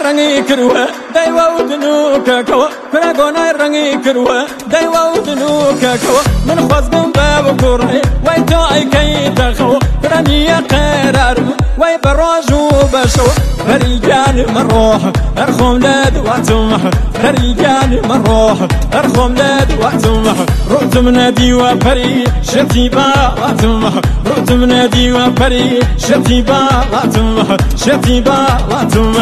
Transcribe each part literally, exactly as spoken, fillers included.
رنگی کروه دیو ودنو ککو کرا گونای رنگی کروه دیو ودنو ککو من خواستم باب کوره وای تو ای کی تخو کرا نیا قرار وای براجو بشو فريجان مروح ارخم لاد واتم فريجان مروح ارخم لاد واتم رؤت منادي وفري شتيبا واتم رؤت منادي وفري شتيبا واتم شتيبا واتم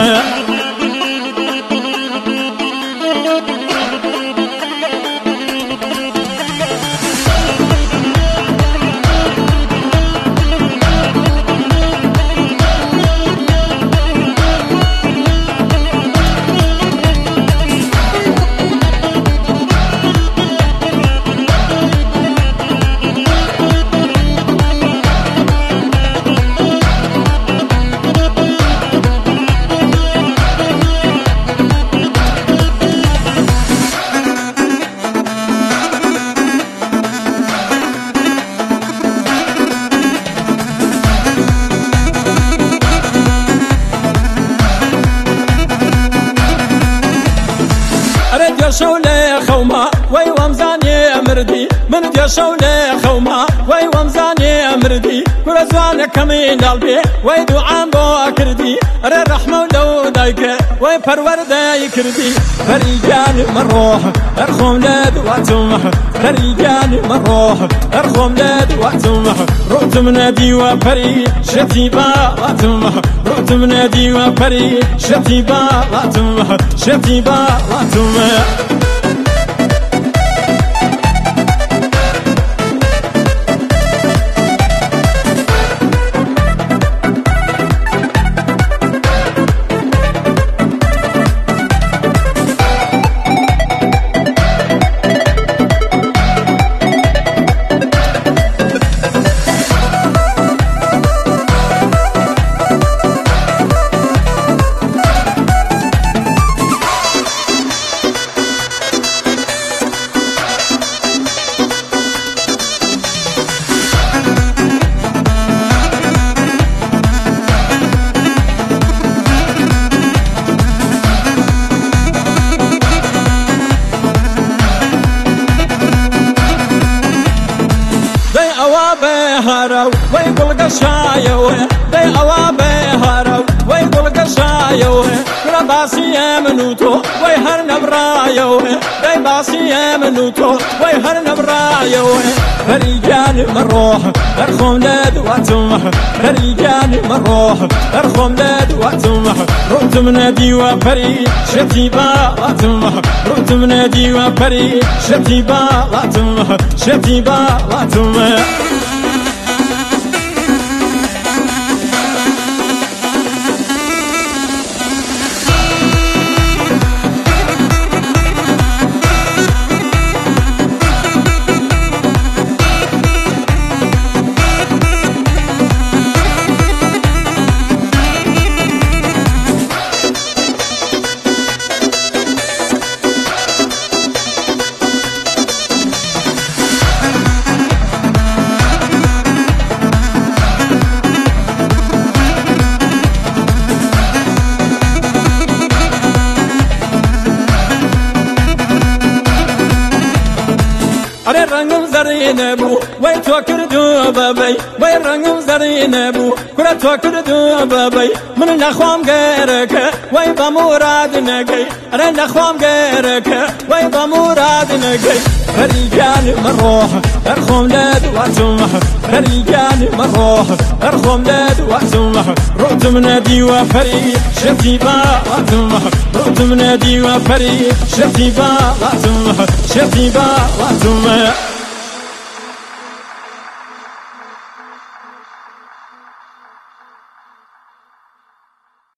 شولي خوما وي ومزاني مردي من دي شولي خوما وي ومزاني مردي كل زوان كمين قلبي وي دعام بو كردي ري رحمة ولو دايك وي فرور داي كردي فريجان مروح ارخم لاد واتم فريجان مروح ارخم لاد واتم رؤت منادي وفري شتيبا واتم رؤت منادي وفري شتيبا واتم شتيبا واتم هارو ويقول قشايو دي اوابي هارو ويقول قشايو كرا باسي منوتو ويهر نبرايو دي باسي منوتو ويهر نبرايو فريجان مروح ارخم لاد واتم فريجان مروح ارخم لاد واتم رؤت منادي وفري شتيبا واتم رؤت منادي وفري شتيبا واتم شتيبا واتم أري رنگم زرين بو وي تو كردو بابي وي رنگم زرين بو كرا تو كردو بابي من نخوام غيرك وي بمراد نگي أري نخوام غيرك وي بمراد نگي فريجان مروح ارخم لاد واتم فريجان مروح ارخم لاد واتم رؤت منادي وفري شتيبا واتم رؤت منادي وفري شتيبا واتم شتيبا واتم